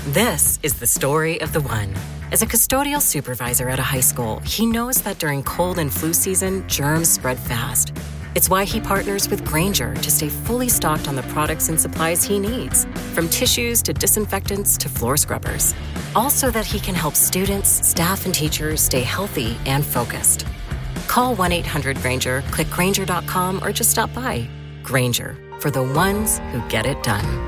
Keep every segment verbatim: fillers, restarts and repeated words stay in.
This is the story of the one. As a custodial supervisor at a high school, he knows that during cold and flu season, germs spread fast. It's why he partners with Grainger to stay fully stocked on the products and supplies he needs, from tissues to disinfectants to floor scrubbers. All so that he can help students, staff, and teachers stay healthy and focused. Call one eight hundred Grainger, click Grainger dot com, or just stop by. Grainger, for the ones who get it done.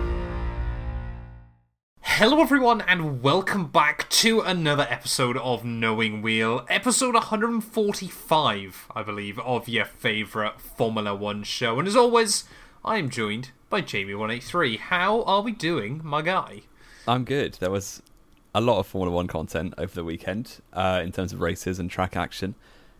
Hello everyone and welcome back to another episode of Knowing Wheel, episode one forty-five, I believe, of your favourite Formula One show. And as always, I am joined by Jamie one eighty-three. How are we doing, my guy? I'm good. There was a lot of Formula One content over the weekend uh, in terms of races and track action.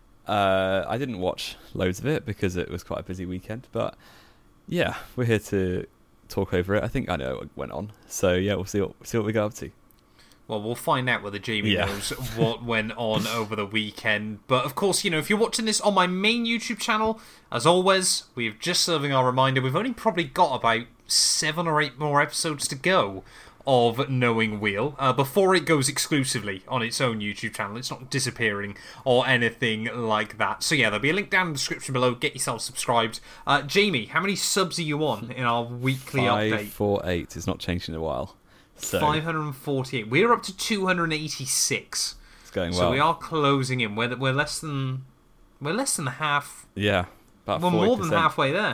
Uh, I didn't watch loads of it because it was quite a busy weekend, but yeah, we're here to talk over it. I think I know what went on, so yeah, we'll see what see what we go up to. Well, we'll find out whether Jamie yeah. knows what went on over the weekend. But of course, you know, if you're watching this on my main YouTube channel, as always, we're just serving our reminder. We've only probably got about seven or eight more episodes to go of Knowing Wheel uh, before it goes exclusively on its own YouTube channel. It's not disappearing or anything like that. So yeah, there'll be a link down in the description below. Get yourself subscribed. Uh, Jamie, how many subs are you on in our weekly Five, update? five four eight. It's not changed in a while. So five hundred forty-eight. We're up to two hundred eighty-six. It's going well. So we are closing in. We're we're less than we're less than half. Yeah, about we're more than halfway there.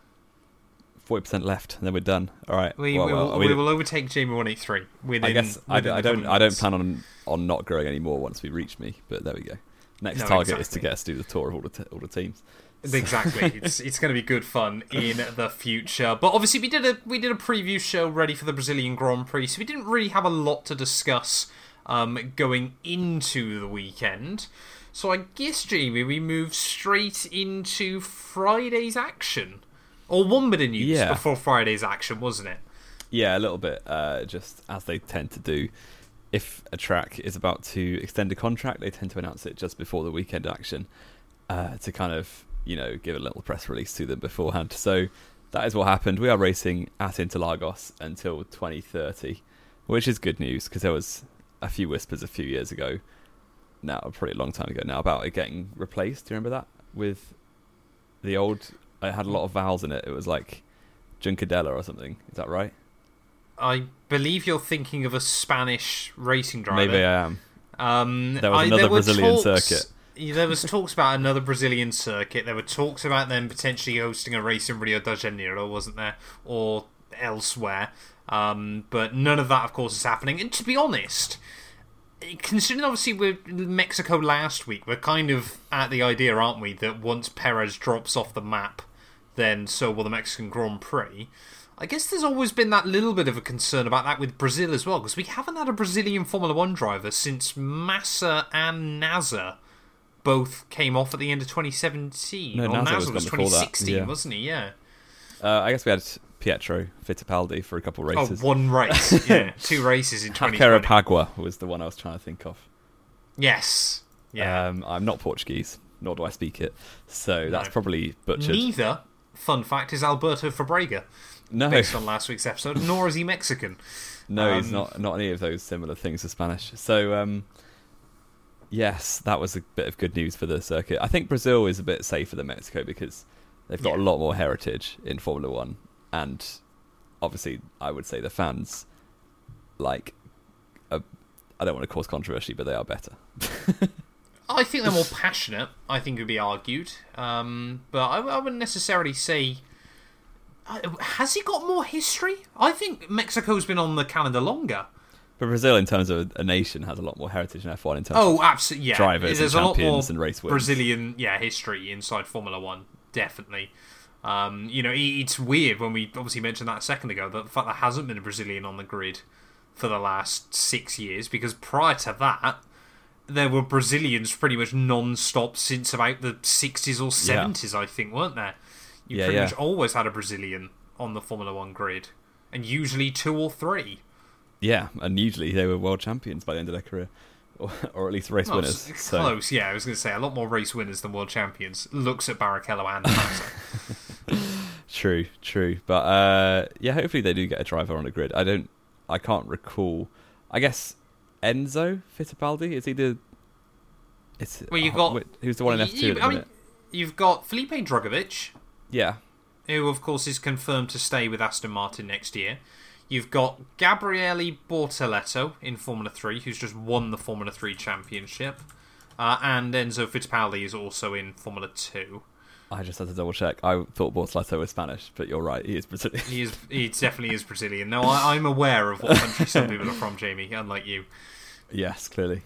Forty percent left, and then we're done. All right. We, well, we, well, will, we, we will overtake Jamie one eighty-three. Within, I guess I, within I don't. I don't plan on on not growing anymore once we reach me. But there we go. Next no, target exactly. is to get us to do the tour of all the t- all the teams. Exactly. it's it's going to be good fun in the future. But obviously, we did a we did a preview show ready for the Brazilian Grand Prix, so we didn't really have a lot to discuss um, going into the weekend. So I guess, Jamie, we move straight into Friday's action. Or one bit of news yeah. before Friday's action, wasn't it? Yeah, a little bit. Uh, just as they tend to do. If a track is about to extend a contract, they tend to announce it just before the weekend action uh, to kind of, you know, give a little press release to them beforehand. So that is what happened. We are racing at Interlagos until twenty thirty, which is good news because there was a few whispers a few years ago, now a pretty long time ago now, about it getting replaced. Do you remember that? With the old... It had a lot of vowels in it. It was like Juncadella or something. Is that right? I believe you're thinking of a Spanish racing driver. Maybe I am. Um, there was I, another there Brazilian talks, circuit. There was talks about another Brazilian circuit. There were talks about them potentially hosting a race in Rio de Janeiro, wasn't there? Or elsewhere. Um, but none of that, of course, is happening. And to be honest, considering obviously we're in Mexico last week, we're kind of at the idea, aren't we, that once Perez drops off the map, then so will the Mexican Grand Prix. I guess there's always been that little bit of a concern about that with Brazil as well, because we haven't had a Brazilian Formula One driver since Massa and Nasser both came off at the end of twenty seventeen. No, or Nasser Nasser was was twenty sixteen, yeah. wasn't he? Yeah. Uh, I guess we had Pietro Fittipaldi for a couple of races. Oh, one race. Yeah, two races in twenty twenty. Hakkarapaguá was the one I was trying to think of. Yes. Yeah. Um, I'm not Portuguese, nor do I speak it, so that's no. probably butchered. Neither, fun fact, is Alberto Fabrega. No. Based on last week's episode, nor is he Mexican. No, um, he's not. Not any of those similar things to Spanish. So, um, yes, that was a bit of good news for the circuit. I think Brazil is a bit safer than Mexico because they've got yeah. a lot more heritage in Formula One, and obviously, I would say the fans like. A, I don't want to cause controversy, but they are better. I think they're more passionate. I think it would be argued, um, but I, I wouldn't necessarily say. Has he got more history? I think Mexico's been on the calendar longer. But Brazil, in terms of a nation, has a lot more heritage in F one in terms oh, of absolutely, yeah. drivers There's and a lot champions more and race wins. Brazilian, yeah, history inside Formula One, definitely. Um, you know, it's weird when we obviously mentioned that a second ago, that the fact there hasn't been a Brazilian on the grid for the last six years, because prior to that, there were Brazilians pretty much non-stop since about the sixties or seventies, yeah. I think, weren't there? You yeah, pretty yeah. much always had a Brazilian on the Formula One grid, and usually two or three. Yeah, and usually they were world champions by the end of their career, or, or at least race well, winners. So. Close, yeah. I was going to say a lot more race winners than world champions. Looks at Barrichello and Massa. True, true, but uh, yeah, hopefully they do get a driver on the grid. I don't, I can't recall. I guess Enzo Fittipaldi is he the? It's well, you've oh, got who's the one in F two you, at the I minute? mean, you've got Felipe Drugovich, Yeah, who of course is confirmed to stay with Aston Martin next year. You've got Gabriele Bortoleto in Formula three, who's just won the Formula three championship. Uh, and Enzo Fittipaldi is also in Formula two. I just had to double check. I thought Bortoleto was Spanish, but you're right, he is Brazilian. He is. He definitely is Brazilian. No, I, I'm aware of what country some people are from, Jamie, unlike you. Yes, clearly.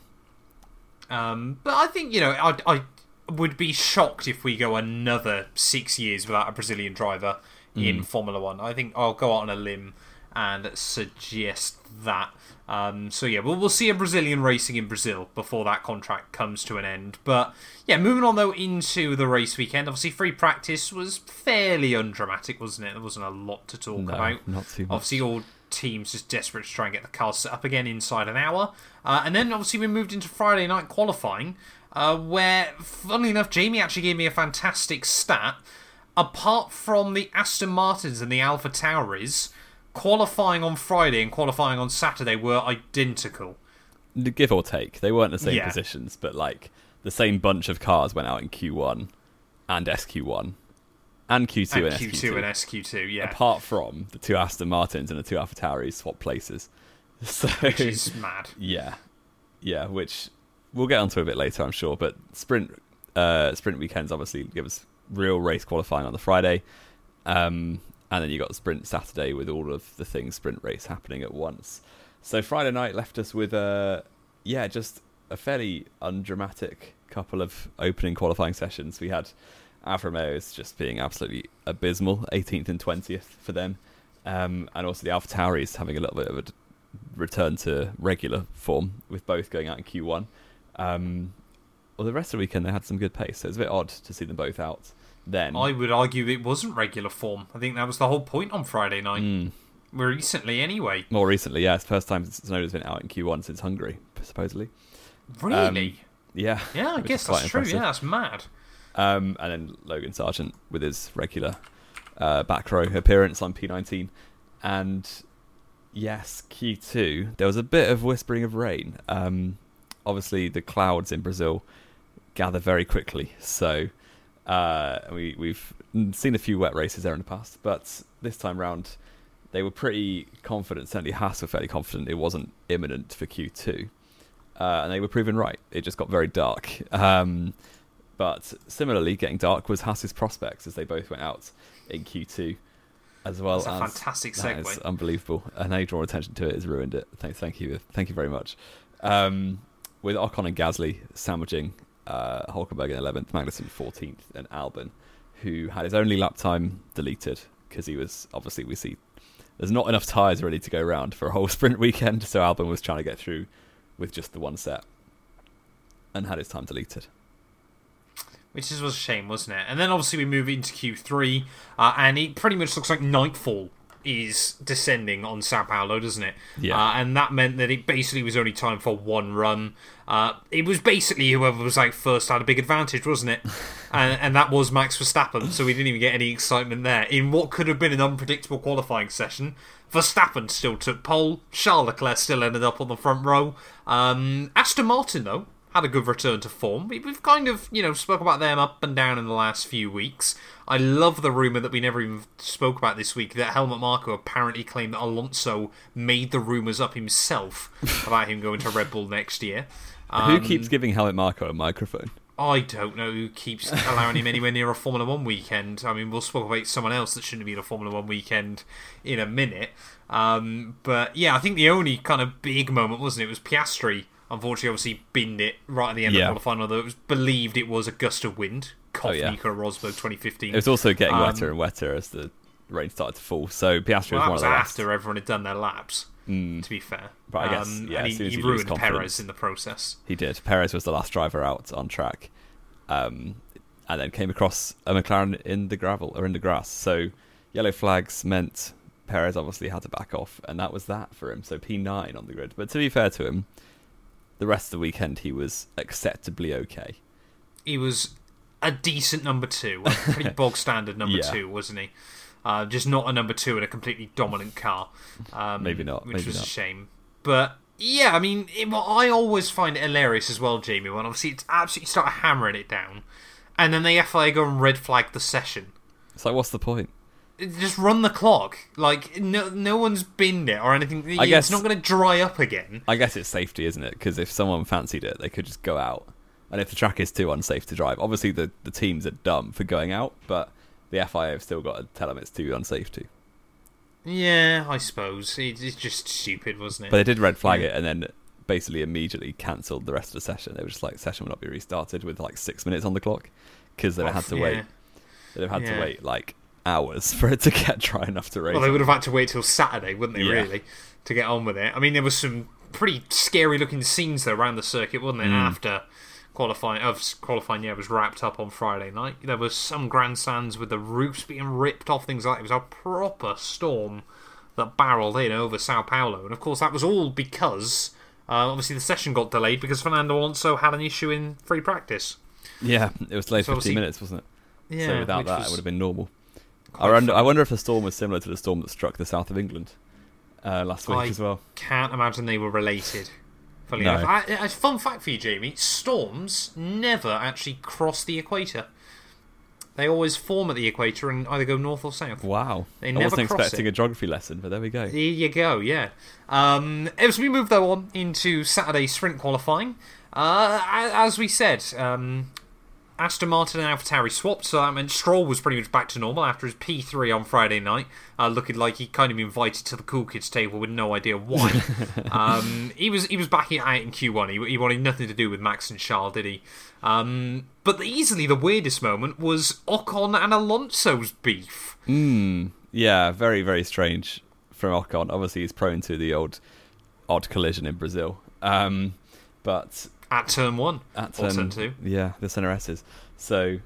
Um, but I think, you know, I, I would be shocked if we go another six years without a Brazilian driver in Mm. Formula One. I think I'll go out on a limb and suggest that. Um, so yeah, we'll, we'll see a Brazilian racing in Brazil before that contract comes to an end. But yeah, moving on though into the race weekend. Obviously, free practice was fairly undramatic, wasn't it? There wasn't a lot to talk No, about. not too much. Obviously, all teams just desperate to try and get the cars set up again inside an hour. Uh, and then obviously we moved into Friday night qualifying, uh, where, funnily enough, Jamie actually gave me a fantastic stat. Apart from the Aston Martins and the Alpha Tauris, qualifying on Friday and qualifying on Saturday were identical. Give or take, they weren't the same Yeah. positions, but like the same bunch of cars went out in Q one and S Q one and Q two and, and Q two S Q two and S Q two, yeah. Apart from the two Aston Martins and the two Alpha Tauris swap places. So, Which is mad. Yeah, yeah, which we'll get onto a bit later, I'm sure. But sprint, uh, sprint weekends obviously give us real race qualifying on the Friday, um, and then you got the sprint Saturday with all of the things sprint race happening at once. So Friday night left us with a yeah, just a fairly undramatic couple of opening qualifying sessions. We had Alfa Romeo's just being absolutely abysmal, eighteenth and twentieth for them, um, and also the Alpha Tauris having a little bit of a return to regular form, with both going out in Q one. Um, well, the rest of the weekend they had some good pace, so it's a bit odd to see them both out then. I would argue it wasn't regular form. I think that was the whole point on Friday night. Mm. Recently, anyway. More recently, yeah, it's the first time Tsunoda's been out in Q one since Hungary, supposedly. Really? Um, yeah. yeah, I which guess is quite that's true. impressive. Yeah, that's mad. Um, and then Logan Sargent with his regular uh, back row appearance on P nineteen. And yes, Q two, there was a bit of whispering of rain. Um, obviously, the clouds in Brazil gather very quickly. So uh, we, we've seen a few wet races there in the past. But this time round, they were pretty confident. Certainly Haas were fairly confident it wasn't imminent for Q two. Uh, and they were proven right. It just got very dark. Um, but similarly, getting dark was Haas's prospects as they both went out in Q two. As well That's a as fantastic that segue. is unbelievable. And now you draw attention to it has ruined it. Thank, thank you, thank you very much. Um, with Ocon and Gasly sandwiching uh, Hulkenberg in eleventh, Magnussen fourteenth, and Albon, who had his only lap time deleted because he was obviously we see there's not enough tyres ready to go around for a whole sprint weekend, so Albon was trying to get through with just the one set and had his time deleted. Which is, was a shame, wasn't it? And then obviously we move into Q three, uh, and it pretty much looks like nightfall is descending on Sao Paulo, doesn't it? Yeah. Uh, and that meant that it basically was only time for one run. Uh, it was basically whoever was like first had a big advantage, wasn't it? and, and that was Max Verstappen, so we didn't even get any excitement there. In what could have been an unpredictable qualifying session, Verstappen still took pole. Charles Leclerc still ended up on the front row. Um, Aston Martin, though, had a good return to form. We've kind of, you know, spoke about them up and down in the last few weeks. I love the rumour that we never even spoke about this week, that Helmut Marko apparently claimed that Alonso made the rumours up himself about him going to Red Bull next year. Um, Who keeps giving Helmut Marko a microphone? I don't know who keeps allowing him anywhere near a Formula One weekend. I mean, we'll speak about someone else that shouldn't be at a Formula One weekend in a minute. Um, but yeah, I think the only kind of big moment, wasn't it, was Piastri. Unfortunately, obviously, binned it right at the end yeah. of the qualifying, although it was believed it was a gust of wind. Cough, Oh, yeah. Nico Rosberg twenty fifteen. It was also getting Um, wetter and wetter as the rain started to fall. So Piastri Well, that was was one of the after everyone had done their laps, Mm. to be fair. But I guess, Um, yeah, and as he, soon as he you lose ruined confidence- Perez in the process. He did. Perez was the last driver out on track, um, and then came across a McLaren in the gravel or in the grass. So yellow flags meant Perez obviously had to back off, and that was that for him. So P nine on the grid. But to be fair to him, the rest of the weekend he was acceptably okay. He was a decent number two, a pretty bog standard number Yeah. two, wasn't he? Uh, just not a number two in a completely dominant car. Um, Maybe not, which maybe was not. a shame. But Yeah, I mean, it, well, I always find it hilarious as well, Jamie, when obviously it's absolutely start hammering it down, and then the F I A go and red flag the session. It's like, what's the point? Just run the clock. Like, no no one's binned it or anything. I it's guess, not going to dry up again. I guess it's safety, isn't it? Because if someone fancied it, they could just go out. And if the track is too unsafe to drive, obviously the, the teams are dumb for going out, but the F I A have still got to tell them it's too unsafe to. Yeah, I suppose. It, it's just stupid, wasn't it? But they did red flag yeah. it and then basically immediately cancelled the rest of the session. They were just like, session will not be restarted with like six minutes on the clock because they'd have had to yeah. wait. They'd have had yeah. to wait like hours for it to get dry enough to race. Well, they would have had to wait till Saturday, wouldn't they, yeah. really, to get on with it? I mean, there was some pretty scary-looking scenes, though, around the circuit, wasn't it, mm. after qualifying, of qualifying, yeah, was wrapped up on Friday night. There was some grandstands with the roofs being ripped off, things like that. It was a proper storm that barreled in over Sao Paulo. And, of course, that was all because, uh, obviously, the session got delayed because Fernando Alonso had an issue in free practice. Yeah, it was delayed so fifteen minutes, wasn't it? Yeah, so without that, was... it would have been normal. I wonder, I wonder if the storm was similar to the storm that struck the south of England uh, last week I as well. Can't imagine they were related. Funny no. enough, I, I, fun fact for you, Jamie: storms never actually cross the equator. They always form at the equator and either go north or south. Wow! They I never wasn't cross expecting it. a geography lesson, but there we go. There you go. Yeah. Um, as we move though on into Saturday sprint qualifying, uh, as we said. Um, Aston Martin and AlphaTauri swapped, so that meant Stroll was pretty much back to normal after his P three on Friday night, uh, looking like he kind of been invited to the cool kids table with no idea why. um, he was he was backing it out in Q one. He, he wanted nothing to do with Max and Charles, did he? Um, but easily the weirdest moment was Ocon and Alonso's beef. Mm, yeah, very very strange from Ocon. Obviously, he's prone to the old odd collision in Brazil, um, but. At turn one. At turn, or turn two. Yeah, the center S's. So,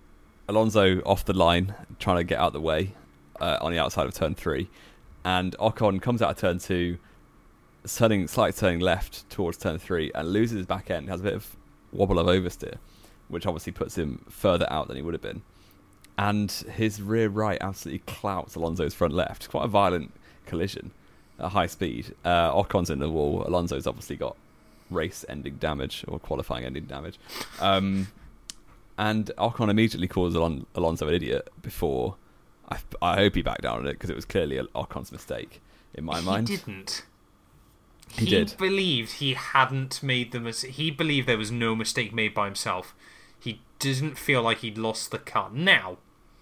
Alonso off the line, trying to get out the way uh, on the outside of turn three. And Ocon comes out of turn two, turning, slightly turning left towards turn three, and loses his back end, has a bit of wobble of oversteer, which obviously puts him further out than he would have been. And his rear right absolutely clouts Alonso's front left. Quite a violent collision at high speed. Uh, Ocon's in the wall. Alonso's obviously got race-ending damage or qualifying-ending damage, um, and Ocon immediately calls Alon- Alonso an idiot. Before, I, I hope he backed down on it because it was clearly Ocon's mistake in my he mind. He didn't. He, he did. believed he hadn't made the mistake. He believed there was no mistake made by himself. He didn't feel like he'd lost the car. Now,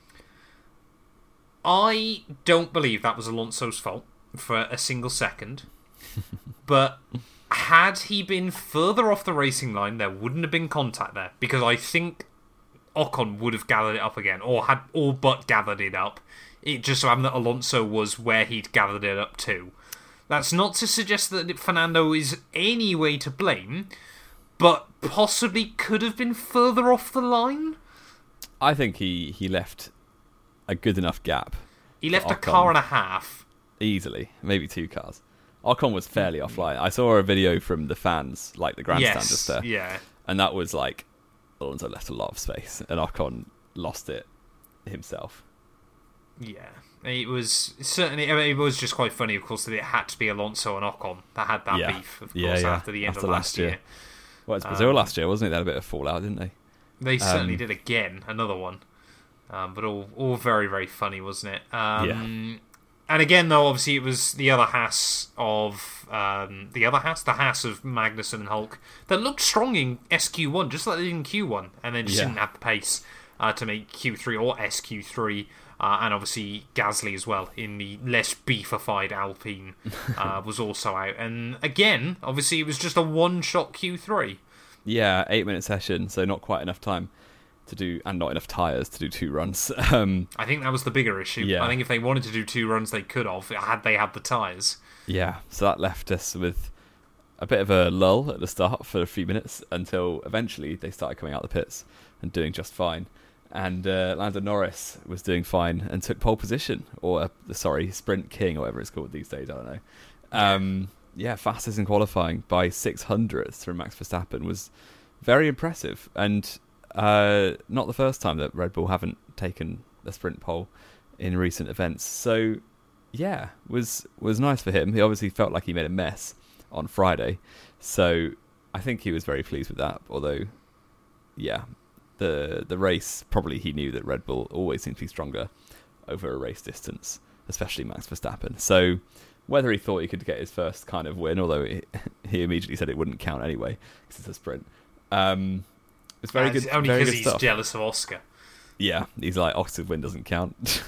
I don't believe that was Alonso's fault for a single second, but. Had he been further off the racing line, there wouldn't have been contact there, because I think Ocon would have gathered it up again, or had all but gathered it up. It just so happened that Alonso was where he'd gathered it up to. That's not to suggest that Fernando is any way to blame, but possibly could have been further off the line. I think he, he left a good enough gap. He left a Ocon. car and a half. Easily, maybe two cars. Ocon was fairly offline. I saw a video from the fans, like the grandstand yes, just there. Yeah. And that was like, Alonso left a lot of space, and Ocon lost it himself. Yeah. It was certainly, I mean, it was just quite funny, of course, that it had to be Alonso and Ocon that had that yeah. beef, of course, yeah, yeah. after the end after of last year. year. Well, it's Brazil um, last year, wasn't it? They had a bit of fallout, didn't they? They certainly um, did again, another one. Um, but all all very, very funny, wasn't it? Um, yeah. And again, though, obviously it was the other Haas of... Um, the other Haas? The Haas of Magnussen and Hulk that looked strong in S Q one, just like they did in Q one, and then just yeah. didn't have the pace uh, to make Q three or S Q three. Uh, and obviously Gasly as well in the less beefified Alpine uh, was also out. And again, obviously it was just a one-shot Q three. Yeah, eight-minute session, so not quite enough time to do, and not enough tyres to do two runs. Um, I think that was the bigger issue. Yeah. I think if they wanted to do two runs, they could have, had they had the tyres. Yeah, so that left us with a bit of a lull at the start for a few minutes until eventually they started coming out the pits and doing just fine. And uh, Lando Norris was doing fine and took pole position, or uh, sorry, Sprint King, or whatever it's called these days. I don't know. Um, yeah, fastest in qualifying by six hundredths from Max Verstappen was very impressive, and uh, not the first time that Red Bull haven't taken the sprint pole in recent events. So yeah, was was nice for him. He obviously felt like he made a mess on Friday. So I think he was very pleased with that. Although, yeah, the the race, probably he knew that Red Bull always seems to be stronger over a race distance, especially Max Verstappen. So whether he thought he could get his first kind of win, although he, he immediately said it wouldn't count anyway because it's a sprint. Um, it's very uh, good. Only because he's stuff. jealous of Oscar. Yeah, he's like, Oscar's win doesn't count.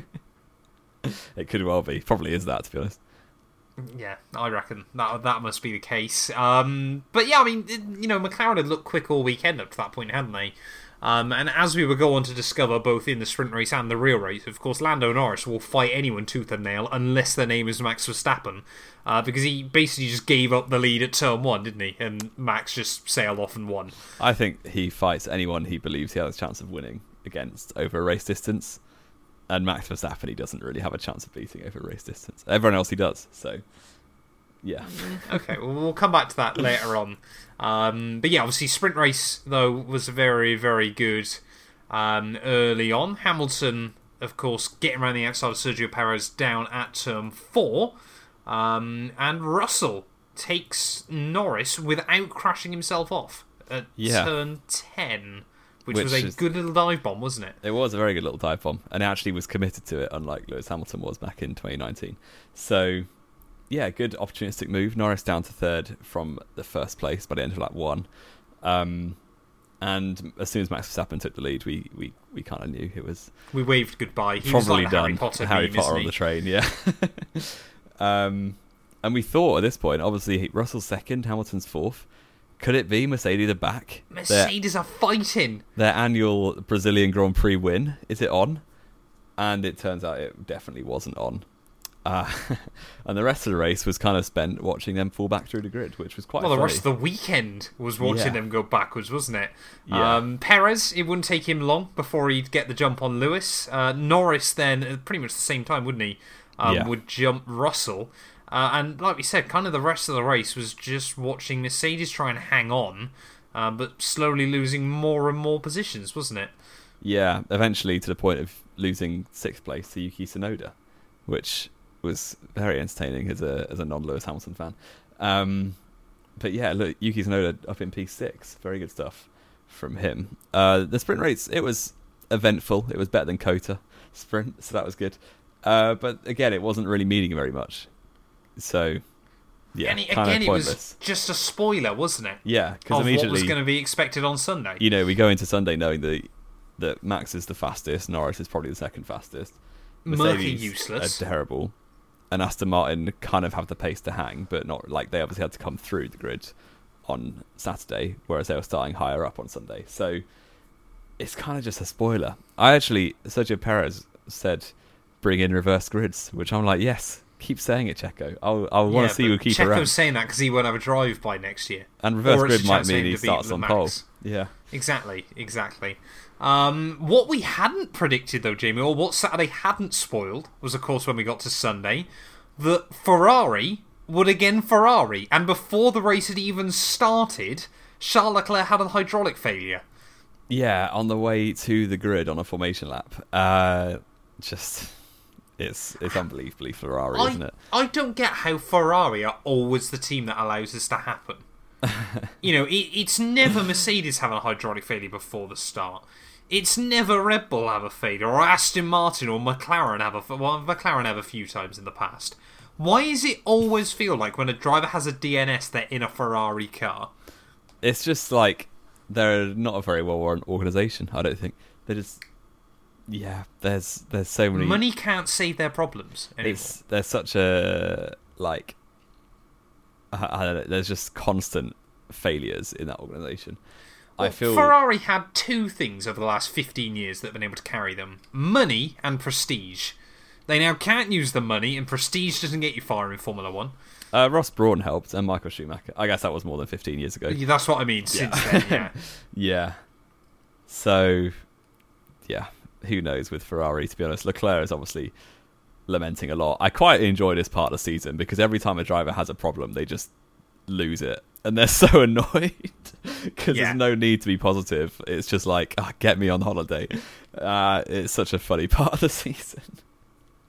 It could well be. Probably is that, to be honest. Yeah, I reckon that that must be the case. Um, but yeah, I mean, it, you know, McLaren had looked quick all weekend up to that point, hadn't they? Um, and as we will go on to discover, both in the sprint race and the real race, of course, Lando Norris will fight anyone tooth and nail unless their name is Max Verstappen, uh, because he basically just gave up the lead at turn one, didn't he? And Max just sailed off and won. I think he fights anyone he believes he has a chance of winning against over a race distance. And Max Verstappen, he doesn't really have a chance of beating over race distance. Everyone else he does, so yeah. Okay, well, we'll come back to that later on. Um, but yeah, obviously, sprint race, though, was very, very good um, early on. Hamilton, of course, getting around the outside of Sergio Perez down at turn four. Um, and Russell takes Norris without crashing himself off at yeah. turn ten. Which, Which was a is, good little dive bomb, wasn't it? It was a very good little dive bomb, and actually was committed to it, unlike Lewis Hamilton was back in twenty nineteen. So, yeah, good opportunistic move. Norris down to third from the first place by the end of lap one. Um, and as soon as Max Verstappen took the lead, we, we, we kind of knew it was... We waved goodbye. He probably was like done. Harry Potter, Harry meme, Potter on he? the train, yeah. um, and we thought at this point, obviously, Russell's second, Hamilton's fourth. Could it be Mercedes are back? Mercedes their, are fighting. Their annual Brazilian Grand Prix win. Is it on? And it turns out it definitely wasn't on. Uh, and the rest of the race was kind of spent watching them fall back through the grid, which was quite well, funny. the rest of the weekend was watching Yeah. them go backwards, wasn't it? Yeah. Um, Perez, it wouldn't take him long before he'd get the jump on Lewis. Uh, Norris then, at pretty much the same time, wouldn't he? Um, Yeah. Would jump Russell. Uh, and like we said, kind of the rest of the race was just watching Mercedes try and hang on, uh, but slowly losing more and more positions, wasn't it? Yeah, eventually to the point of losing sixth place to Yuki Tsunoda, which was very entertaining as a as a non-Lewis Hamilton fan. Um, but yeah, look, Yuki Tsunoda up in P six, very good stuff from him. Uh, the sprint race, it was eventful. It was better than Kota sprint, so that was good. Uh, but again, it wasn't really meaning very much. So, yeah, and it, kind again, of it was pointless. just a spoiler, wasn't it? Yeah, because of immediately what was going to be expected on Sunday. You know, we go into Sunday knowing that that Max is the fastest, Norris is probably the second fastest. Murky Mercedes useless. are terrible, and Aston Martin kind of have the pace to hang, but not like they obviously had to come through the grid on Saturday, whereas they were starting higher up on Sunday. So it's kind of just a spoiler. I actually, Sergio Perez said, "Bring in reverse grids," which I'm like, yes. Keep saying it, Checo. I'll, I'll want Yeah, to see you keep Checo's around. saying that because he won't have a drive by next year. And reverse Or it's grid a might chance for mean him he to beat starts the on Max. pole. Yeah. Exactly, exactly. Um, what we hadn't predicted, though, Jamie, or what Saturday hadn't spoiled, was, of course, when we got to Sunday, that Ferrari would again Ferrari. And before the race had even started, Charles Leclerc had a hydraulic failure. Yeah, on the way to the grid on a formation lap. Uh, just... It's it's unbelievably Ferrari, I, isn't it? I don't get how Ferrari are always the team that allows this to happen. You know, it, it's never Mercedes having a hydraulic failure before the start. It's never Red Bull have a failure, or Aston Martin or McLaren have a well, McLaren have a few times in the past. Why does it always feel like when a driver has a D N S, they're in a Ferrari car? It's just like they're not a very well-run organisation. I don't think they just. Yeah, there's there's so many. Money can't save their problems anymore. It's there's such a like. I, I don't know. There's just constant failures in that organisation. Well, I feel Ferrari had two things over the last fifteen years that have been able to carry them: money and prestige. They now can't use the money, and prestige doesn't get you far in Formula One. uh, Ross Brawn helped, and Michael Schumacher. I guess that was more than fifteen years ago. That's what I mean. Since Yeah. then, yeah. Yeah. So, yeah. Who knows with Ferrari, to be honest. Leclerc is obviously lamenting a lot. I quite enjoy this part of the season because every time a driver has a problem, they just lose it. And they're so annoyed because Yeah. there's no need to be positive. It's just like, oh, get me on holiday. Uh, it's such a funny part of the season.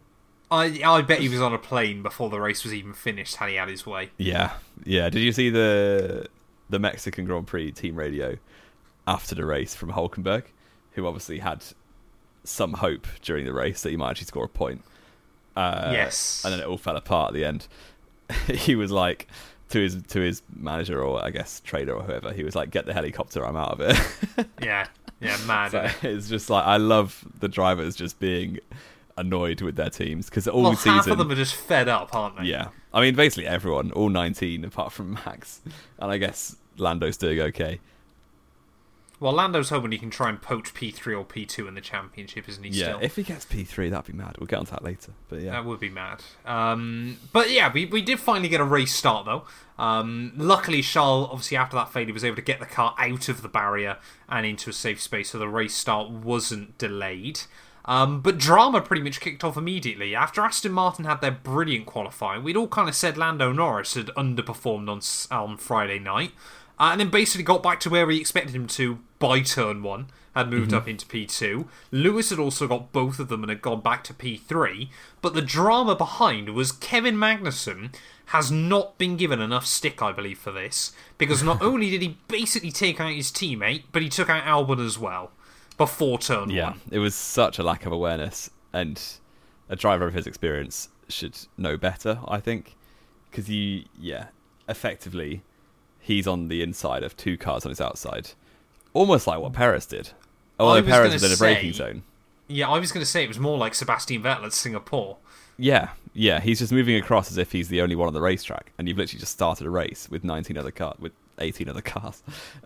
I I bet he was on a plane before the race was even finished. Had he had his way? Yeah, yeah. Did you see the the Mexican Grand Prix team radio after the race from Hulkenberg, who obviously had some hope during the race that he might actually score a point? Uh, yes. And then it all fell apart at the end. He was like to his to his manager, or I guess trader or whoever, he was like, "Get the helicopter, I'm out of it." yeah, yeah, mad. So it's just like, I love the drivers just being annoyed with their teams, because all well, season half of them are just fed up, aren't they? Yeah, I mean basically everyone, all nineteen apart from Max, and I guess Lando's doing okay. Well, Lando's hoping he can try and poach P three or P two in the championship, isn't he? Yeah, still? if he gets P three, that'd be mad. We'll get onto that later, but yeah, that would be mad. Um, but yeah, we we did finally get a race start though. Um, luckily, Charles, obviously after that failure, was able to get the car out of the barrier and into a safe space, so the race start wasn't delayed. Um, but drama pretty much kicked off immediately. After Aston Martin had their brilliant qualifying, we'd all kind of said Lando Norris had underperformed on, on Friday night, uh, and then basically got back to where we expected him to by turn one, had moved mm-hmm. up into P two. Lewis had also got both of them and had gone back to P three, but the drama behind was Kevin Magnussen has not been given enough stick, I believe, for this, because not only did he basically take out his teammate, but he took out Albon as well. Before turn yeah, one. It was such a lack of awareness, and a driver of his experience should know better, I think. Because you, yeah, effectively, he's on the inside of two cars on his outside. Almost like what Perez did. Although Perez was in a braking zone. Yeah, I was going to say it was more like Sebastian Vettel at Singapore. Yeah, yeah, he's just moving across as if he's the only one on the racetrack, and you've literally just started a race with nineteen other cars, with eighteen other cars.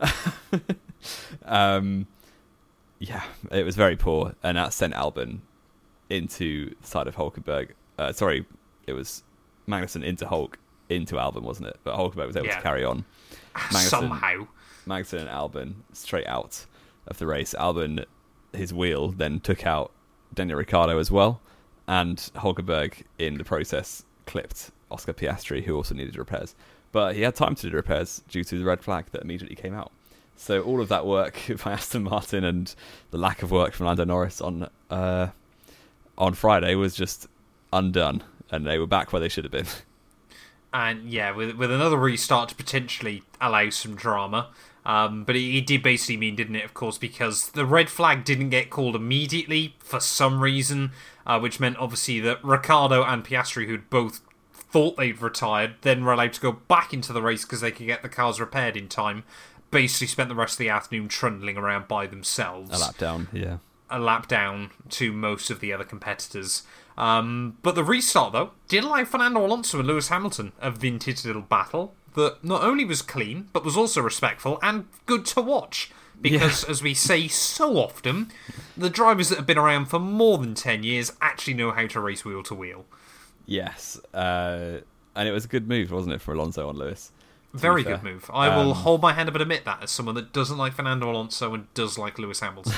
um... Yeah, it was very poor, and that sent Albon into the side of Hulkenberg. Uh, sorry, it was Magnussen into Hulk, into Albon, wasn't it? But Hulkenberg was able yeah. to carry on. Magnussen, Somehow. Magnussen and Albon straight out of the race. Albon, his wheel, then took out Daniel Ricciardo as well, and Hulkenberg, in the process, clipped Oscar Piastri, who also needed repairs. But he had time to do the repairs due to the red flag that immediately came out. So all of that work by Aston Martin and the lack of work from Lando Norris on uh, on Friday was just undone, and they were back where they should have been. And yeah, with with another restart to potentially allow some drama. Um, but it, it did basically mean, didn't it, of course, because the red flag didn't get called immediately for some reason, uh, which meant obviously that Ricciardo and Piastri, who'd both thought they'd retired, then were allowed to go back into the race because they could get the cars repaired in time. Basically spent the rest of the afternoon trundling around by themselves. A lap down, yeah. A lap down to most of the other competitors. Um, but the restart, though, did allow Fernando Alonso and Lewis Hamilton a vintage little battle that not only was clean, but was also respectful and good to watch. Because, yeah. as we say so often, the drivers that have been around for more than ten years actually know how to race wheel to wheel. Yes. Uh, and it was a good move, wasn't it, for Alonso on Lewis? Very good move. I um, will hold my hand up and admit that as someone that doesn't like Fernando Alonso and does like Lewis Hamilton.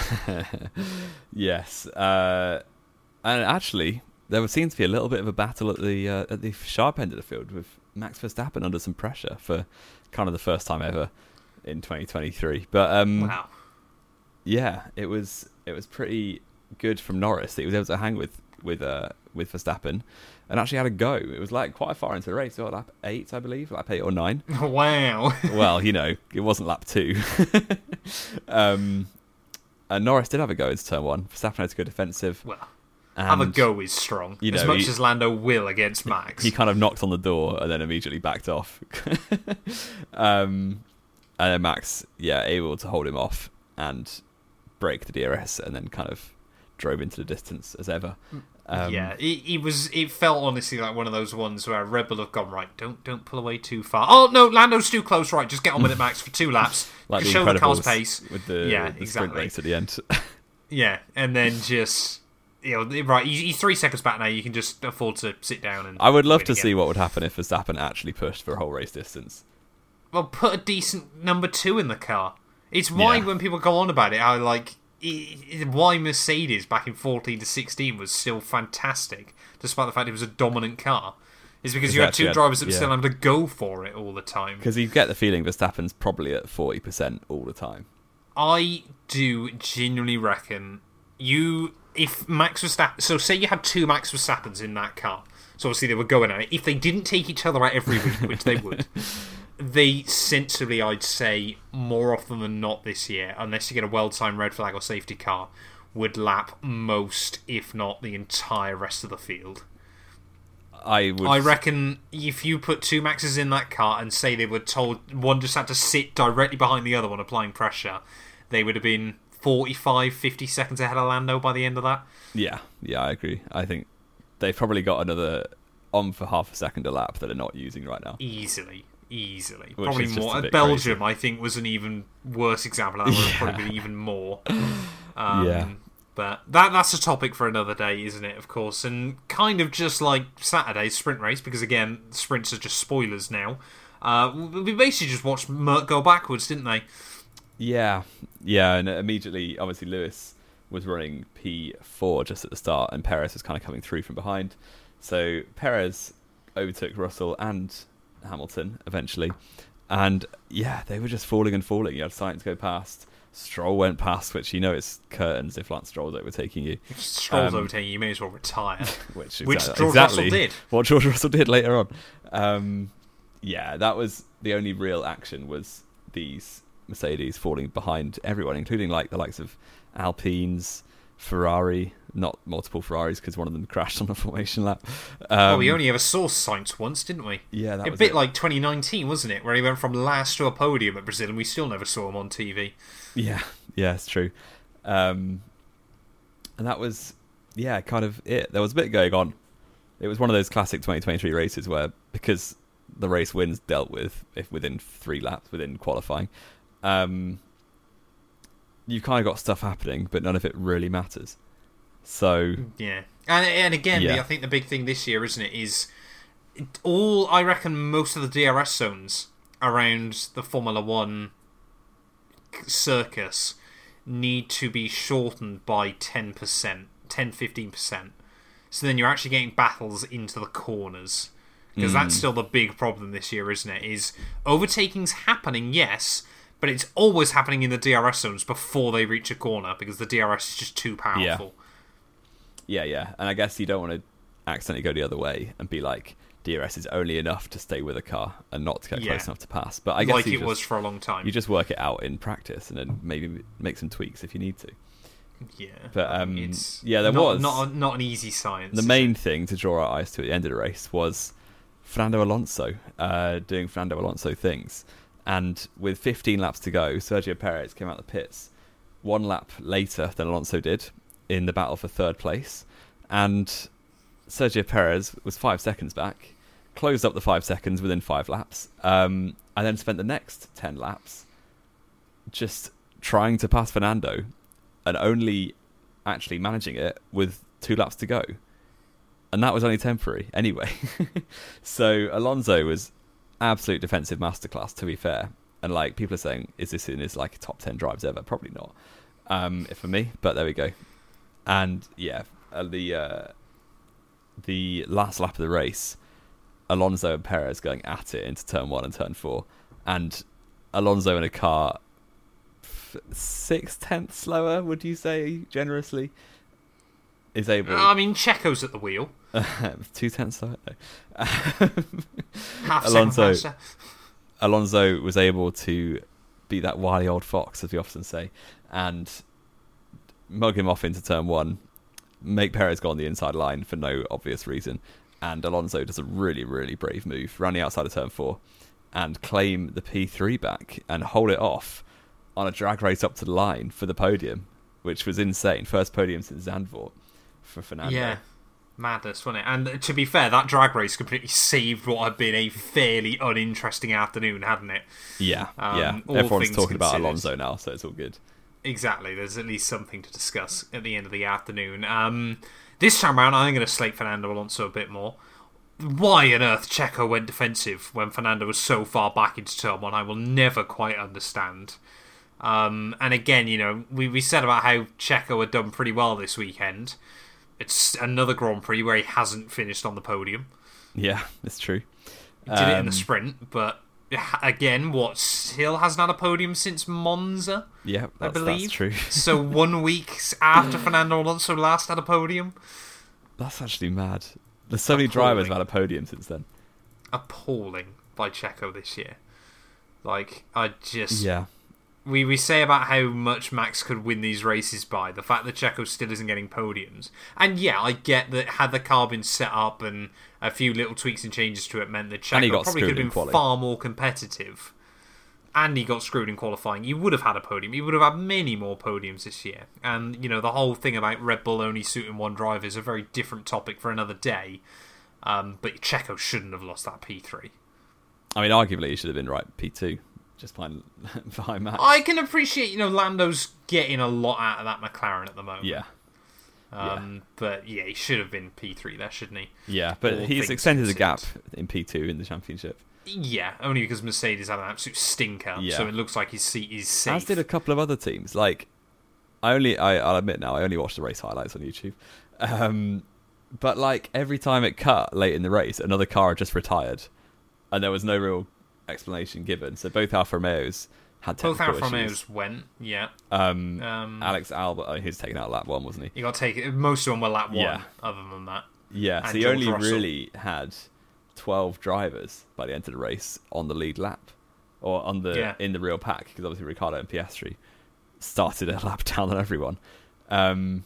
Yes. Uh, and actually, there seems to be a little bit of a battle at the uh, at the sharp end of the field with Max Verstappen under some pressure for kind of the first time ever in twenty twenty-three. But um, wow. Yeah, it was it was pretty good from Norris that he was able to hang with with uh, with Verstappen. And actually had a go. It was like quite far into the race. So lap eight, I believe, lap eight or nine. Wow. Well, you know, it wasn't lap two. um, and Norris did have a go into turn one. Verstappen had to go defensive. Well, and, have a go is strong. You know, as much he, as Lando will against Max. He kind of knocked on the door and then immediately backed off. um, and then Max, yeah, able to hold him off and break the D R S, and then kind of drove into the distance as ever. Um, yeah, it, it was. It felt honestly like one of those ones where Red Bull have gone, right, don't don't pull away too far. Oh no, Lando's too close. Right, just get on with it, Max, for two laps. Like the show the car's Incredibles pace with the, yeah, with the exactly. sprint race at the end. Yeah, and then just you know, right, he's, he's three seconds back now. You can just afford to sit down and. I would love to again. see what would happen if Verstappen actually pushed for a whole race distance. Well, put a decent number two in the car. It's why Yeah. when people go on about it, I like. Why Mercedes back in fourteen to sixteen was still fantastic, despite the fact it was a dominant car, is because you had two had, drivers that were yeah. still having to go for it all the time. Because you get the feeling Verstappen's probably at forty percent all the time. I do genuinely reckon You, if Max Verstappen, so say you had two Max Verstappens in that car, so obviously they were going at it. If they didn't take each other out every week, which they would, they sensibly, I'd say, more often than not this year, unless you get a well-timed red flag or safety car, would lap most, if not the entire rest of the field. I would. I reckon if you put two Maxes in that car and say they were told one just had to sit directly behind the other one applying pressure, they would have been forty-five, fifty seconds ahead of Lando by the end of that. Yeah, yeah, I agree. I think they've probably got another on for half a second a lap that they're not using right now. Easily. Easily. Which probably is just more. a bit Belgium, crazy. I think, was an even worse example. That would have Yeah. probably been even more. Um, Yeah. But that that's a topic for another day, isn't it, of course? And kind of just like Saturday's sprint race, because again, sprints are just spoilers now. Uh, we basically just watched Merc go backwards, didn't they? Yeah, yeah, and immediately, obviously, Lewis was running P four just at the start, and Perez was kind of coming through from behind. So Perez overtook Russell and Hamilton eventually, and yeah, they were just falling and falling. You had Sainz go past, Stroll went past, which you know it's curtains if Lance Stroll's overtaking you. If Stroll's Um, overtaking you, you may as well retire. Which, Which exactly, George exactly Russell did. What George Russell did later on. Um, yeah, that was the only real action, was these Mercedes falling behind everyone, including like the likes of Alpines, Ferrari, not multiple Ferraris because one of them crashed on a formation lap. Um, oh, we only ever saw Sainz once, didn't we? Yeah, that a was bit it. like twenty nineteen, wasn't it? Where he went from last to a podium at Brazil, and we still never saw him on T V. Yeah, yeah, it's true. Um, and that was, yeah, kind of it. There was a bit going on. It was one of those classic twenty twenty-three races where, because the race wins dealt with if within three laps, within qualifying, um, you've kind of got stuff happening, but none of it really matters. So Yeah, and and again, Yeah. the, I think the big thing this year, isn't it, is it, all I reckon most of the D R S zones around the Formula One circus need to be shortened by ten percent, ten to fifteen percent. So then you're actually getting battles into the corners. Because Mm. that's still the big problem this year, isn't it? Is overtaking's happening, yes, but it's always happening in the D R S zones before they reach a corner, because the D R S is just too powerful. yeah, yeah, and I guess you don't want to accidentally go the other way and be like, D R S is only enough to stay with a car and not to get Yeah. close enough to pass. But I guess Like you it just, was for a long time. you just work it out in practice and then maybe make some tweaks if you need to. Yeah, But, um, it's yeah, there not, was- not not an easy science. The is main it? thing to draw our eyes to at the end of the race was Fernando Alonso uh, doing Fernando Alonso things. And with fifteen laps to go, Sergio Perez came out of the pits one lap later than Alonso did in the battle for third place. And Sergio Perez was five seconds back, closed up the five seconds within five laps, um, and then spent the next ten laps just trying to pass Fernando and only actually managing it with two laps to go. And that was only temporary anyway. So Alonso was absolute defensive masterclass, to be fair. And like people are saying, is this in his like top ten drives ever? Probably not, um, for me. But there we go. And yeah, uh, the uh, the last lap of the race, Alonso and Perez going at it into turn one and turn four, and Alonso in a car f- six tenths slower. Would you say generously? Is able I mean, Checo's at the wheel. two tenths slower. No. Half Alonso- second faster. Alonso was able to be that wily old fox, as we often say, and mug him off into turn one, make Perez go on the inside line for no obvious reason, and Alonso does a really, really brave move, round the outside of turn four, and claim the P three back and hold it off on a drag race up to the line for the podium, which was insane. First podium since Zandvoort for Fernando. Yeah, madness, wasn't it? And to be fair, that drag race completely saved what had been a fairly uninteresting afternoon, hadn't it? Yeah, Um, yeah. all Everyone's things talking about considered. Alonso now, so it's all good. Exactly. There's at least something to discuss at the end of the afternoon. Um, this time around, I'm going to slate Fernando Alonso a bit more. Why on earth Checo went defensive when Fernando was so far back into turn one, I will never quite understand. Um, and again, you know, we, we said about how Checo had done pretty well this weekend. It's another Grand Prix where he hasn't finished on the podium. Yeah, it's true. He did it in Um, the sprint, but again, what, still hasn't had a podium since Monza? Yeah, that's, I believe. that's true. So one week after Fernando Alonso last had a podium? That's actually mad. There's so many Appalling. drivers who've had a podium since then. Appalling by Checo this year. Like, I just... Yeah. We we say about how much Max could win these races by, the fact that Checo still isn't getting podiums. And yeah, I get that had the car been set up and a few little tweaks and changes to it meant that And he Checo got probably could screwed in have been quali. far more competitive. And he got screwed in qualifying. You would have had a podium. You would have had many more podiums this year. And, you know, the whole thing about Red Bull only suiting one driver is a very different topic for another day. Um, but Checo shouldn't have lost that P three. I mean, arguably, he should have been right P two. Just behind, behind Max. I can appreciate, you know, Lando's getting a lot out of that McLaren at the moment. Yeah. Um, yeah. But yeah, he should have been P three there, shouldn't he? Yeah, but All he's things extended the gap considered. in P two in the championship. Yeah, only because Mercedes had an absolute stinker, Yeah. so it looks like his seat is safe. As did a couple of other teams. Like, I only, I, I'll admit now, I only watched the race highlights on YouTube. Um, but like every time it cut late in the race, another car had just retired, and there was no real explanation given. So both Alfa Romeos had Both technical Alfa issues. Romeos went, yeah. Um, Um, Alex Albon, oh, he was taken out lap one, wasn't he? You got to take it. Most of them were lap one, Yeah. other than that. Yeah, And so he George only Russell. really had twelve drivers by the end of the race on the lead lap, or on the Yeah. in the real pack, because obviously Ricciardo and Piastri started a lap down on everyone. Um,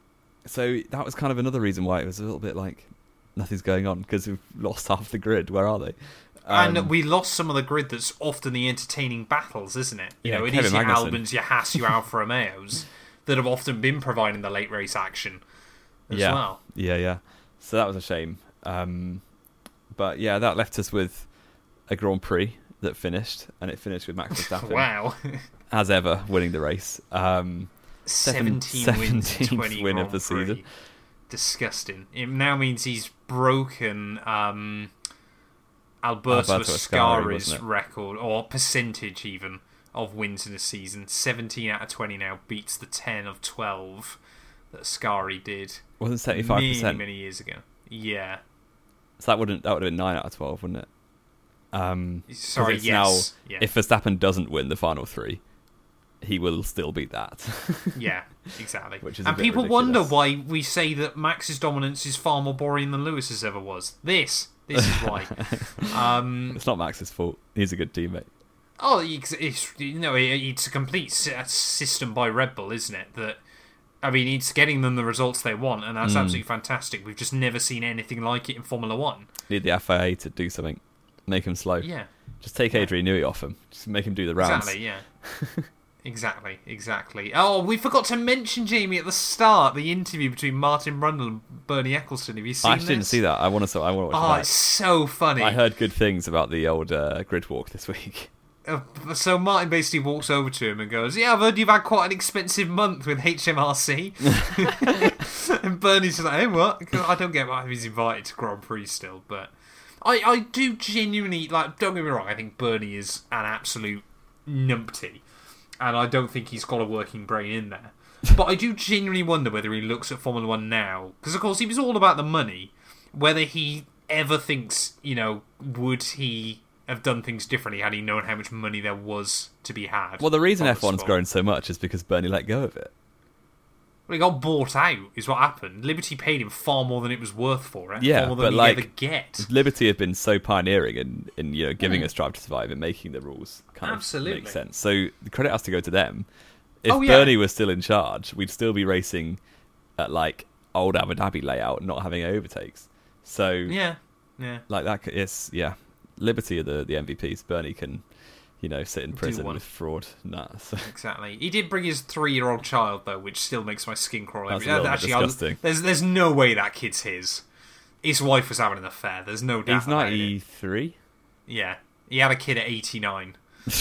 so that was kind of another reason why it was a little bit like nothing's going on, because we've lost half the grid. Where are they? Um, and we lost some of the grid that's often the entertaining battles, isn't it? You Yeah, know, it Kevin is your Magnussen. Albons, your Haas, your Alfa Romeos that have often been providing the late race action as yeah, well. yeah, yeah. So that was a shame. Um, but yeah, that left us with a Grand Prix that finished, and it finished with Max Verstappen, Wow. as ever, winning the race. Um, seventeen, seven- wins in seventeenth twenty win Grand of the Prix. season. Disgusting. It now means he's broken um, Alberto, Alberto Ascari, Ascari's wasn't it? record, or percentage even, of wins in a season. seventeen out of twenty now beats the ten of twelve that Ascari did Wasn't seventy-five many, percent? many years ago. Yeah. So that wouldn't that would have been nine out of twelve, wouldn't it? Um, 'cause Sorry, it's yes. Now, yeah. if Verstappen doesn't win the final three, he will still beat that. yeah, exactly. Which is a and bit people ridiculous. wonder why we say that Max's dominance is far more boring than Lewis's ever was. This. This is why. um, It's not Max's fault. He's a good teammate. Oh, it's, it's you know it's a complete s- system by Red Bull, isn't it? That I mean, it's getting them the results they want, and that's Mm. absolutely fantastic. We've just never seen anything like it in Formula One. Need the F I A to do something. Make him slow. Yeah, Just take Adrian Newey off him. Just make him do the rounds. exactly. Yeah, exactly, exactly. Oh, we forgot to mention, Jamie, at the start, the interview between Martin Brundle and Bernie Ecclestone. Have you seen I actually this? didn't see that. I want to. I want to watch Oh, that. it's so funny. I heard good things about the old uh, grid walk this week. Uh, so Martin basically walks over to him and goes, "Yeah, I've heard you've had quite an expensive month with H M R C." And Bernie's just like, "Hey, what?" 'Cause I don't get why he's invited to Grand Prix still, but I, I do genuinely, like, don't get me wrong, I think Bernie is an absolute numpty, and I don't think he's got a working brain in there. But I do genuinely wonder whether he looks at Formula One now, because of course he was all about the money, whether he ever thinks, you know, would he have done things differently had he known how much money there was to be had. Well, the reason from F one's sport. grown so much is because Bernie let go of it. Well, he got bought out, is what happened. Liberty paid him far more than it was worth for it. Yeah, far more but than he'd like ever get. Liberty have been so pioneering in, in you know giving Mm. us Drive to Survive and making the rules kind Absolutely. of make sense. So the credit has to go to them. If Oh, yeah. Bernie was still in charge, we'd still be racing at like old Abu Dhabi layout, not having overtakes. So Yeah, yeah. like that, it's yeah. Liberty are the the M V Ps. Bernie can, you know, sit in prison one. with fraud. Nah, so. Exactly. He did bring his three-year-old child, though, which still makes my skin crawl. That's every- a little bit Actually, I'll- disgusting. there's there's no way that kid's his. His wife was having an affair. There's no doubt He's about it. ninety-three. Yeah, he had a kid at eighty-nine.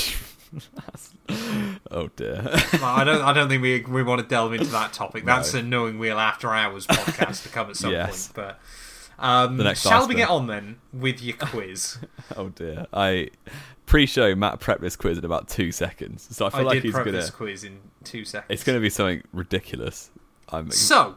Oh dear. Well, I don't. I don't think we we want to delve into that topic. That's No. a Knowing Wheel After Hours podcast to come at some Yes. point. But um, The next shall Aspen. we get on then with your quiz? Oh dear. I pre-show Matt prepped this quiz in about two seconds, so I feel I like did he's prep gonna. this quiz in two seconds. It's gonna be something ridiculous. I'm. So,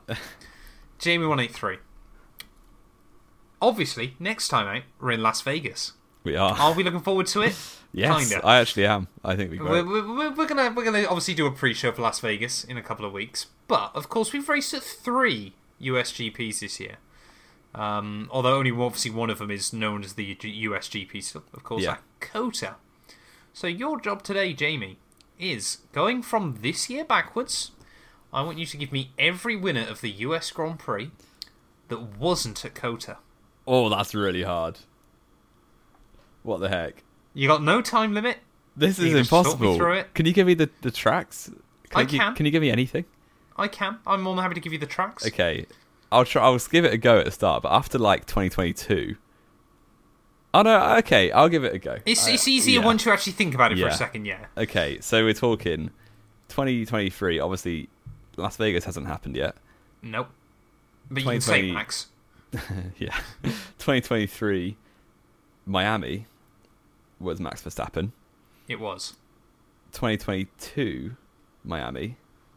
Jamie one eight three. Obviously, next time out, we're in Las Vegas. We are. Are we looking forward to it? Yes, Kinda. I actually am. I think we We're, we're, we're gonna we're gonna obviously do a pre-show for Las Vegas in a couple of weeks, but of course we've raced at three U S G Ps this year. Um, although only obviously one of them is known as the U S G P, so of course Yeah. at COTA. So your job today, Jamie, is going from this year backwards. I want you to give me every winner of the U S Grand Prix that wasn't at COTA. Oh, that's really hard. What the heck? You got no time limit. This is You just talk me impossible. through it. Can you give me the, the tracks? Can I you, gi- can. Can you give me anything? I can. I'm more than happy to give you the tracks. Okay, I'll try. I'll give it a go at the start, but after like twenty twenty-two. Oh no. Okay, I'll give it a go. It's Uh, it's easier yeah. once you actually think about it for Yeah. a second, yeah. Okay, so we're talking twenty twenty-three. Obviously, Las Vegas hasn't happened yet. Nope. But you can say twenty twenty Max. Yeah, twenty twenty-three. Miami was Max Verstappen. It was. twenty twenty-two, Miami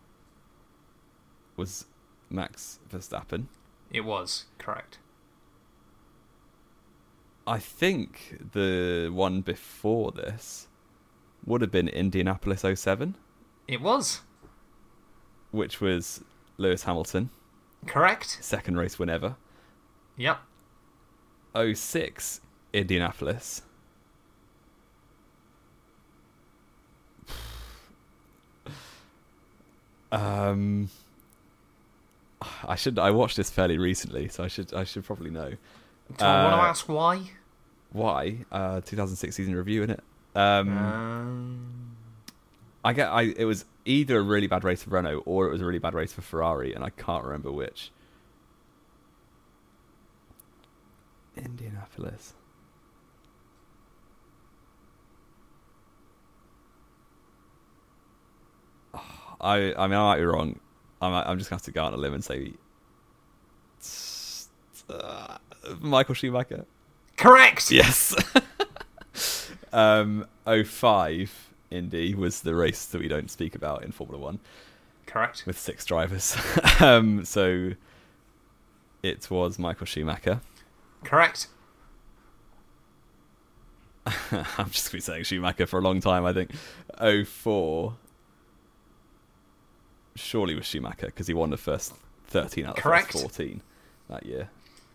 was Max Verstappen. It was, correct. I think the one before this would have been Indianapolis oh seven, It was. which was Lewis Hamilton, Correct. second race win ever. Yep. oh six, Indianapolis. Um, I should. I watched this fairly recently, so I should. I should probably know. Do I want to Uh, ask why? Why? Uh, two thousand six season review, innit? Um, Um, I get. I. It was either a really bad race for Renault or it was a really bad race for Ferrari, and I can't remember which. Indianapolis. I. I mean, I might be wrong. I might, I'm just gonna have to go out on a limb and say uh, Michael Schumacher. correct. Yes. um, oh five Indy was the race that we don't speak about in Formula One Correct. with six drivers. um, so it was Michael Schumacher. Correct. I'm just going to be saying Schumacher for a long time, I think. oh four surely was Schumacher because he won the first thirteen out of the Correct. first fourteen that year.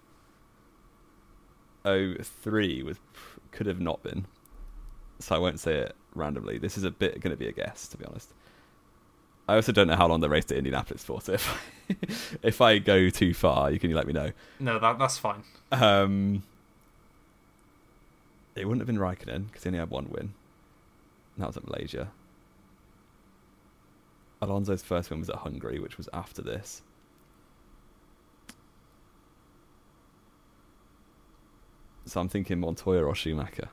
oh three was could have not been. So I won't say it randomly. This is a bit going to be a guess, to be honest. I also don't know how long the race to Indianapolis for, so if I, if I go too far, you can let me know. No, that that's fine. Um, it wouldn't have been Raikkonen, because he only had one win. And that was at Malaysia. Alonso's first win was at Hungary, which was after this. So I'm thinking Montoya or Schumacher.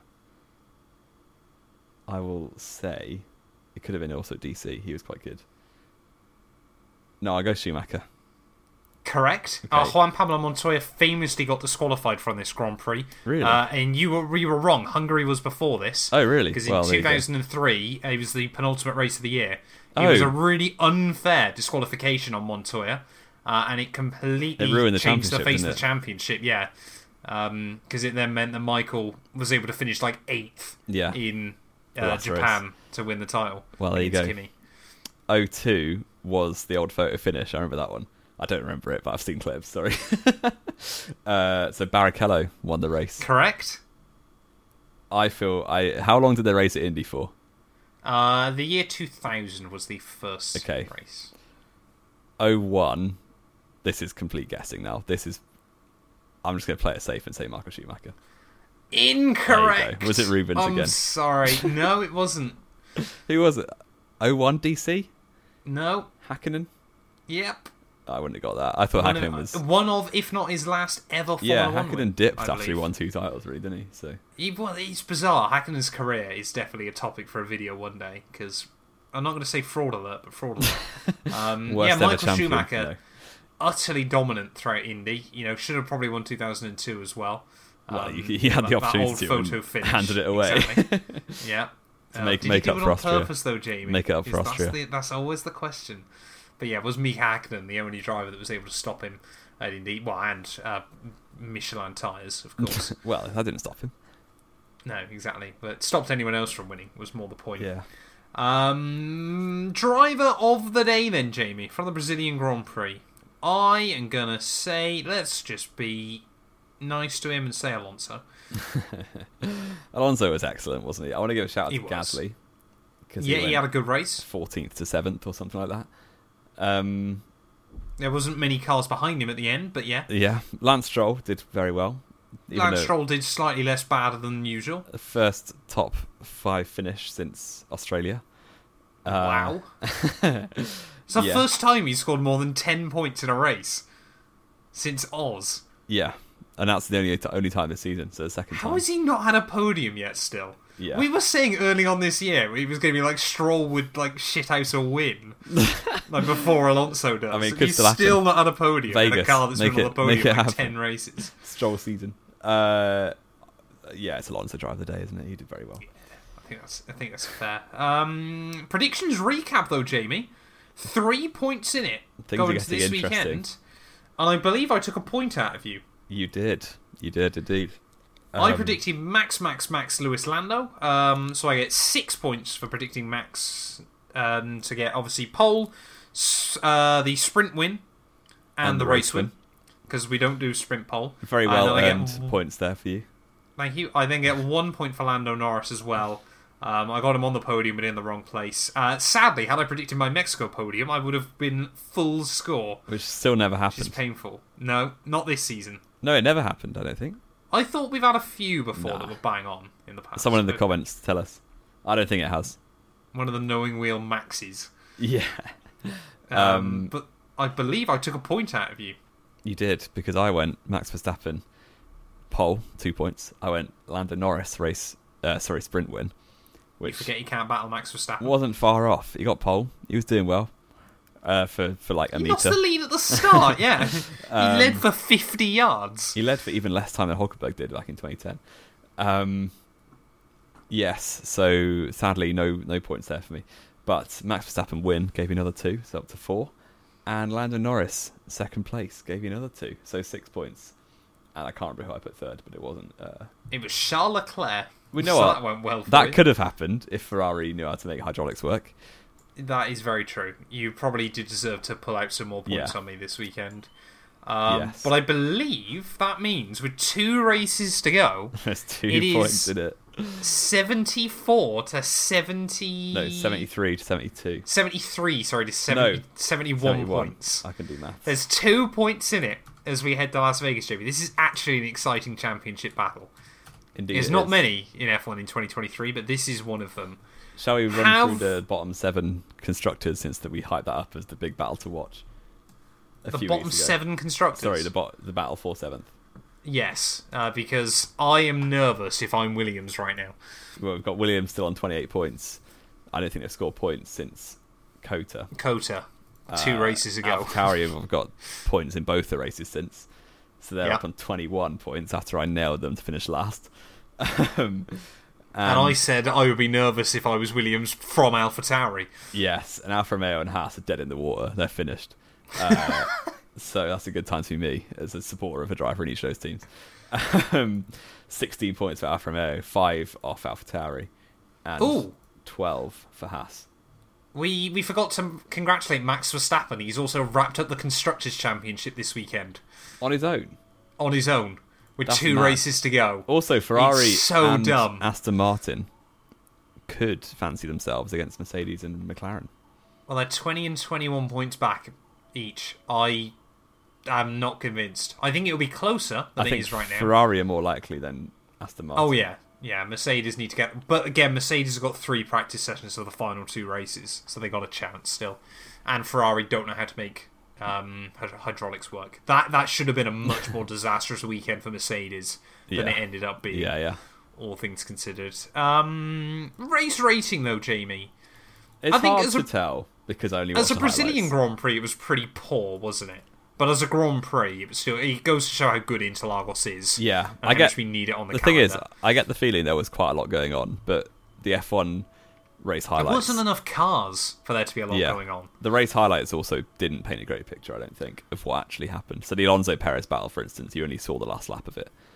I will say it could have been also D C. He was quite good. No, I go Schumacher. Correct. Okay. Uh, Juan Pablo Montoya famously got disqualified from this Grand Prix. Really? Uh, and you were you were wrong. Hungary was before this. Oh, really? Because in Well, there you two go. thousand three, it was the penultimate race of the year. It Oh. was a really unfair disqualification on Montoya, uh, and it completely It ruined the changed the championship, face of didn't the it? championship. Yeah, because it then meant that Michael was able to finish like eighth Yeah. in The uh, last Japan to win the title. Well, there you against go. Kimi. oh two was the old photo finish. I remember that one. I don't remember it, but I've seen clips. Sorry. uh, so Barrichello won the race. Correct. I feel. I. How long did they race at Indy for? Uh, the year two thousand was the first Okay. race. oh one This is complete guessing now. This is. I'm just going to play it safe and say Michael Schumacher. Incorrect. go. Was it Rubens I'm again? sorry. No, it wasn't. Who was it? oh one D C? No. Hakkinen? Yep. I wouldn't have got that. I thought One Hakkinen of, was. one of, if not his last ever Formula Yeah, One Hakkinen win, dipped I after he believe. won two titles, really, didn't he? So He, well, it's bizarre. Hakkinen's career is definitely a topic for a video one day, because I'm not going to say fraud alert, but fraud alert. Um, worst yeah, ever Michael champion. Schumacher, No. utterly dominant throughout Indy. You know, should have probably won two thousand two as well. Well, Um, he, he had that- the that opportunity old to photo and finish. handed it away. Exactly. Yeah. To Uh, make- did make he up do it for on Austria. purpose, though, Jamie? Make it up for Because Austria. That's, the, that's always the question. But yeah, was Mika Hakkinen the only driver that was able to stop him at Indy? Well, and uh, Michelin tyres, of course. Well, that didn't stop him. No, exactly. But it stopped anyone else from winning was more the point. Yeah. Um, driver of the day then, Jamie, from the Brazilian Grand Prix. I am going to say, let's just be nice to him and say Alonso. Alonso was excellent, wasn't he? I want to give a shout out He to was. Gasly. Yeah, he, he had a good race. fourteenth to seventh or something like that. Um, There wasn't many cars behind him at the end, but yeah. yeah, Lance Stroll did very well. Even Lance though Stroll did slightly less bad than usual. the first top five finish since Australia. Uh, Wow. It's the yeah. first time he scored more than ten points in a race since Oz. Yeah, and that's the only only time this season. So the second How time. has he not had a podium yet still? Yeah. We were saying early on this year he was going to be like Stroll would like shithouse a win like before Alonso does. I mean, it And could he's still happen. still not had a podium in a Vegas, car that's make been on it- the make podium it for like happen. ten races. Stroll season. Uh, yeah, it's Alonso drive of the day, isn't it? He did very well. I think that's I think that's fair. Um, predictions recap though, Jamie. Three points in it Things going are into this getting interesting. weekend, and I believe I took a point out of you. You did. You did indeed. I Um, predicted Max, Max, Max Lewis Lando. Um, so I get six points for predicting Max um, to get obviously pole, s- uh, the sprint win, and, And the the race race win win. because we don't do sprint pole. Very And well then I earned get- points there for you. Thank you. I then get one point for Lando Norris as well. Um, I got him on the podium, but in the wrong place. Uh, sadly, had I predicted my Mexico podium, I would have been full score, Which still never which is happened. painful. No, not this season. No, it never happened, I don't think. I thought we've had a few before Nah. that were bang on in the past. Someone in the but comments tell us. I don't think it has. One of the knowing wheel Maxes. Yeah. Um, Um, but I believe I took a point out of you. You did, because I went Max Verstappen, pole, two points. I went Lando Norris, race, uh, sorry, sprint win. You Which forget you can't battle Max Verstappen. wasn't far off. He got pole. He was doing well uh, for, for like a He lost metre. the lead at the start, yeah. he Um, led for fifty yards. He led for even less time than Hulkenberg did back in twenty ten. Um, yes, so sadly, no no points there for me. But Max Verstappen win gave you another two, so up to four. And Lando Norris, second place, gave you another two, so six points. And I can't remember who I put third, but it wasn't. Uh, It was Charles Leclerc. We know so what? that went well for that you. could have happened if Ferrari knew how to make hydraulics work. That is very true. You probably did deserve to pull out some more points Yeah. on me this weekend. Um, Yes. But I believe that means with two races to go, There's two It points is- in it. seventy-four to seventy... No, seventy-three to seventy-two. seventy-three, sorry, to seventy, No, seventy-one, seventy-one. points. I can do maths. There's two points in it as we head to Las Vegas, Jamie. This is actually an exciting championship battle. Indeed, There's it not is. many in F one in twenty twenty-three, but this is one of them. Shall we run Have- through the bottom seven constructors since that we hyped that up as the big battle to watch? A The few bottom weeks ago. seven constructors. Sorry, the bo- the battle for seventh. Yes, uh, because I am nervous if I'm Williams right now. Well, we've got Williams still on twenty-eight points. I don't think they've scored points since Cota. Cota, two Uh, races ago. AlphaTauri have got points in both the races since. So they're Yeah. up on twenty-one points after I nailed them to finish last. um, And I said I would be nervous if I was Williams from AlphaTauri. Yes, and Alfa Romeo and Haas are dead in the water. They're finished. Uh, so that's a good time to be me as a supporter of a driver in each of those teams. Um, sixteen points for Alfa Romeo, five off AlphaTauri, and Ooh. twelve for Haas. We we forgot to congratulate Max Verstappen. He's also wrapped up the Constructors' Championship this weekend On his own. on his own with That's two mad. races to go. Also, Ferrari It's so and dumb. Aston Martin could fancy themselves against Mercedes and McLaren. Well, they're twenty and twenty-one points back each. I am not convinced. I think it'll be closer than I it think is right now. Ferrari are more likely than Aston Martin. Oh yeah, yeah. Mercedes need to get, but again, Mercedes have got three practice sessions for the final two races, so they got a chance still. And Ferrari don't know how to make um, hy- hydraulics work. That that should have been a much more disastrous weekend for Mercedes than Yeah. it ended up being. Yeah, yeah. All things considered. Um, race rating though, Jamie. It's I think hard as a- to tell because I only As watched a the Brazilian highlights. Grand Prix, it was pretty poor, wasn't it? But as a Grand Prix, it was still. It goes to show how good Interlagos is. Yeah, and I how get. much we need it on the. The thing is, calendar. I get the feeling there was quite a lot going on, but the F one race there highlights. wasn't enough cars for there to be a lot yeah, going on. the race highlights also didn't paint a great picture, I don't think, of what actually happened. So the Alonso Perez battle, for instance, you only saw the last lap of it.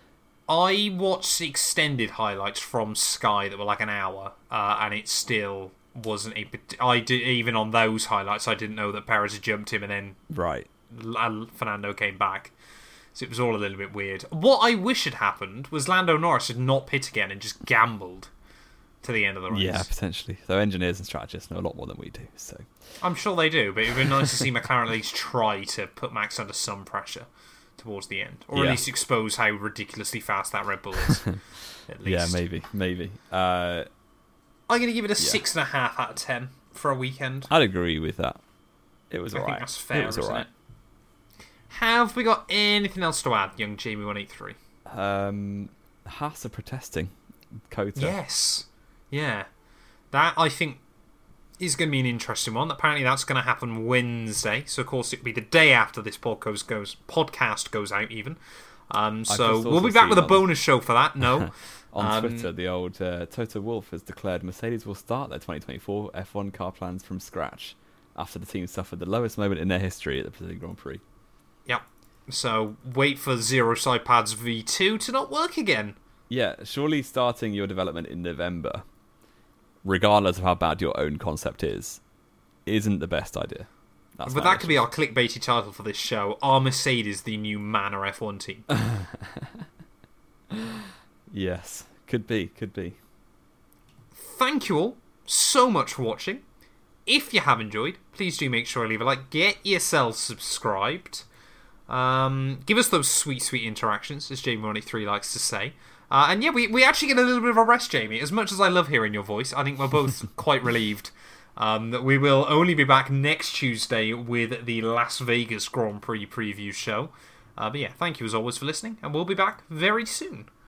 I watched extended highlights from Sky that were like an hour, uh, and it still wasn't a. I did even on those highlights. I didn't know that Perez had jumped him, and then right, Fernando came back. So it was all a little bit weird. What I wish had happened was Lando Norris had not pit again and just gambled to the end of the race. Yeah, potentially. Though engineers and strategists know a lot more than we do. So I'm sure they do, but it would be nice to see McLaren at least try to put Max under some pressure towards the end, or yeah. at least expose how ridiculously fast that Red Bull is. At least. Yeah, maybe, maybe. Uh, I'm going to give it a yeah. six and a half out of ten for a weekend. I'd agree with that. It was I alright. think that's fair, it was isn't alright. it? Have we got anything else to add, young Jamie one eighty-three? Um, Haas are protesting Kota. Yes. Yeah. That, I think, is going to be an interesting one. Apparently that's going to happen Wednesday. So, of course, it'll be the day after this podcast goes, podcast goes out, even. Um, so, we'll be back with a bonus show for that. No. On um, Twitter, the old uh, Toto Wolff has declared Mercedes will start their twenty twenty-four F one car plans from scratch after the team suffered the lowest moment in their history at the Brazilian Grand Prix. Yep. So, wait for Zero Side Pads V two to not work again. Yeah, surely starting your development in November, regardless of how bad your own concept is, isn't the best idea. That's but that could be our clickbaity title for this show. Are Mercedes the new Manor F one team? Yes, could be, could be. Thank you all so much for watching. If you have enjoyed, please do make sure to leave a like. Get yourselves subscribed. Um, give us those sweet, sweet interactions, as Jamie one eighty-three likes to say. Uh, and yeah, we, we actually get a little bit of a rest, Jamie. As much as I love hearing your voice, I think we're both quite relieved um, that we will only be back next Tuesday with the Las Vegas Grand Prix preview show. Uh, but yeah, thank you as always for listening, and we'll be back very soon.